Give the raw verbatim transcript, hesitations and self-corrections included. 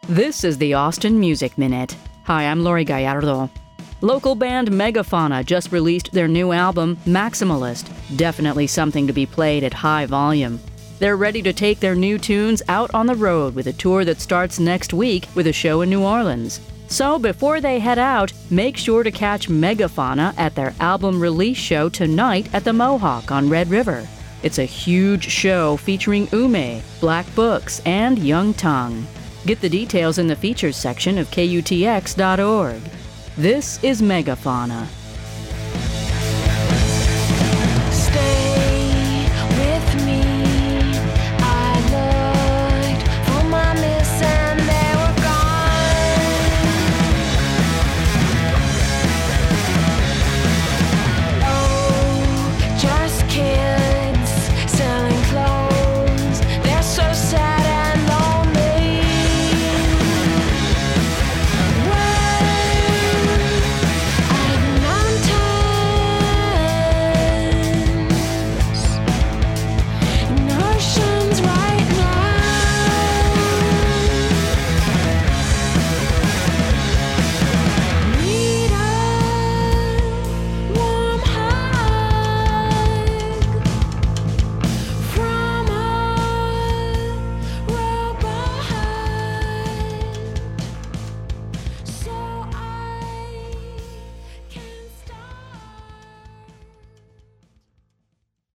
This is the Austin Music Minute. Hi, I'm Lori Gallardo. Local band Megafauna just released their new album, Maximalist. Definitely something to be played at high volume. They're ready to take their new tunes out on the road with a tour that starts next week with a show in New Orleans. So before they head out, make sure to catch Megafauna at their album release show tonight at the Mohawk on Red River. It's a huge show featuring Ume, Black Books, and Young Tongue. Get the details in the features section of K U T X dot org. This is Megafauna.